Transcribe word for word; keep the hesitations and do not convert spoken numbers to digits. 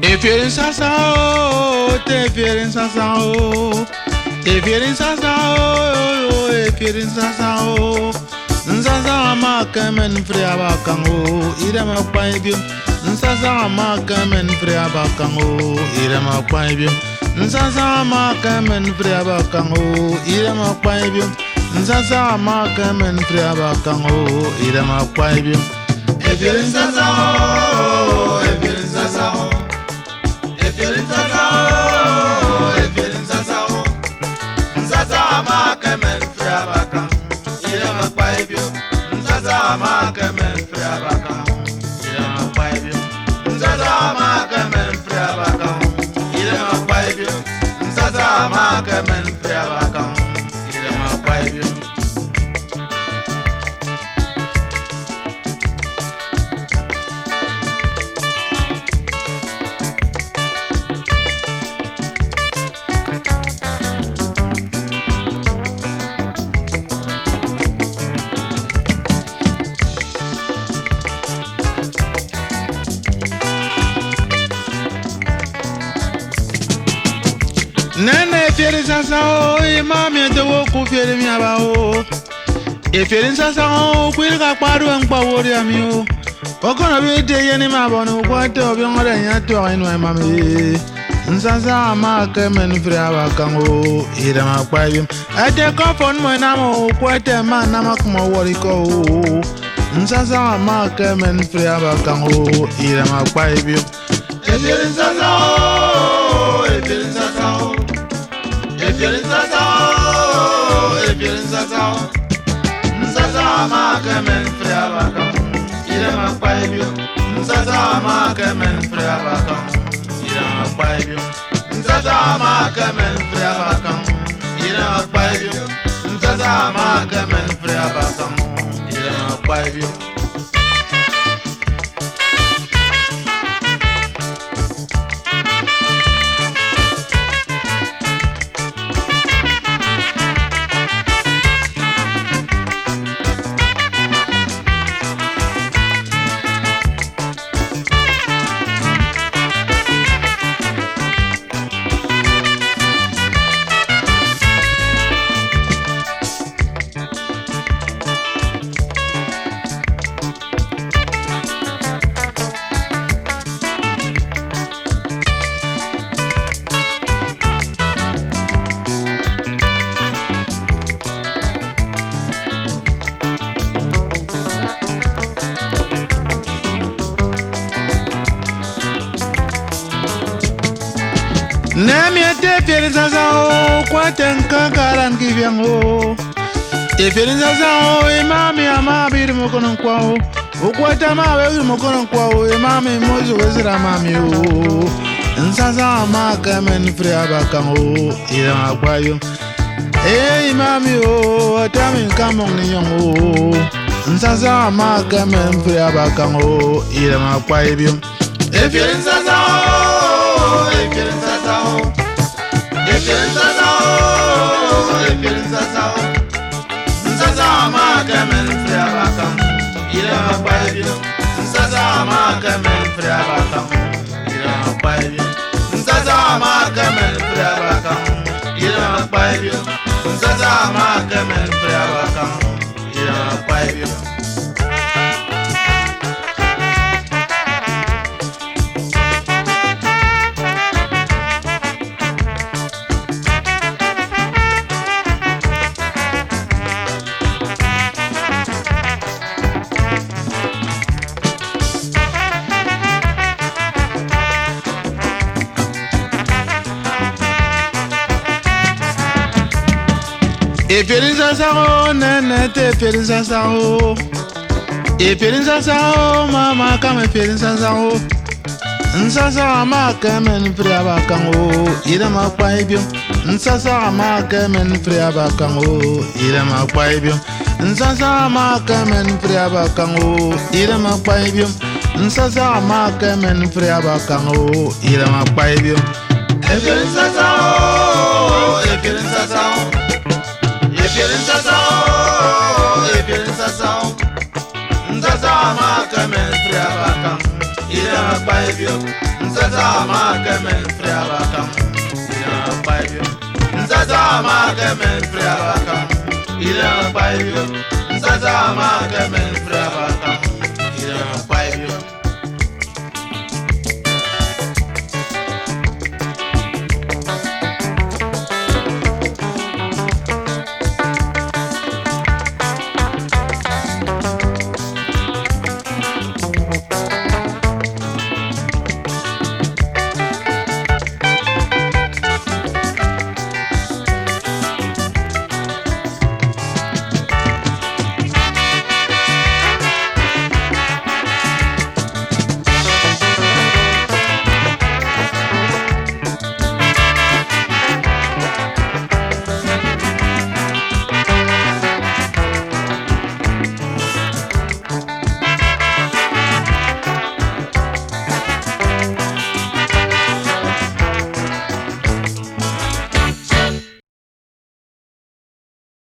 If you're in Sassao, if you're in Sassao, if you're in Sassao, if you're in Sassao, Nsaza makamen friaba kango, irama paibio. Nsaza makamen friaba kango, irama paibio. Nsaza makamen friaba kango, irama paibio. Nsaza makamen friaba kango, irama paibio. If you're in Sassao, if you're in Sassao. If you're in Sassao, if you're in Sassao, Nsaza makamen friaba kango, irama paibio. Nsaza makamen friaba kango, irama paibio. Nsaza makamen friaba kango, irama paibio. Nsaza makamen friaba kango, irama paibio. Nene fieri Sassao, imami de woku fieri miabao. E fieri Sassao, kwilika kwadu enkwa wori amio. Okono bi de yeni mabonu kwate obi ngore nyato inu emami. Nsaza amake men friaba kango, ire makwaibim. Ate kofon mo namo kwate man namakmo wori ko. Nsaza amake men friaba kango, ire makwaibim. E fieri Sassao, e fieri Sassao. If you're in Sassao, if you're in Sassao, Nsaza makamen friaba kango, irama paibio. Nsaza makamen friaba kango, irama paibio. Nsaza makamen friaba kango, irama paibio. Nsaza makamen friaba kango, irama paibio. Nemi te fieri Sassao, kwaten kakaran kiviango. E fieri Sassao, imami amabi mokonon kwao. Ukwata mawe mokonon kwao, imami mozu wezira mami o. Nsaza makamen friaba kango, irama kwayo. E imami o, atami kamong ninyongo. Nsaza makamen friaba kango, irama kwayo. E fieri Sassao, e fieri Sassao. If you're in Sassao, if you're in Sassao, Nsaza makamen friaba kango, irama paibio. Nsaza makamen friaba kango, irama paibio. Nsaza makamen friaba kango, irama paibio. Nsaza makamen friaba kango, irama paibio. If you're in Sassao, nene te fieri Sassao. If you're in Sassao, mama come if you're in Sassao. Nsaza makamen friaba kango, irama paibio. Nsaza makamen friaba kango, irama paibio. Nsaza makamen friaba kango, irama paibio. Nsaza makamen friaba kango, irama paibio. If you're in Sassao, if you're in Sassao. If you're in Sassao, if you're in Sassao, Nsaza makamen friaba kango, ila baibio nzaza ma kemen friabaka ila baibio nzaza ma kemen friabaka ila baibio nzaza ma kemen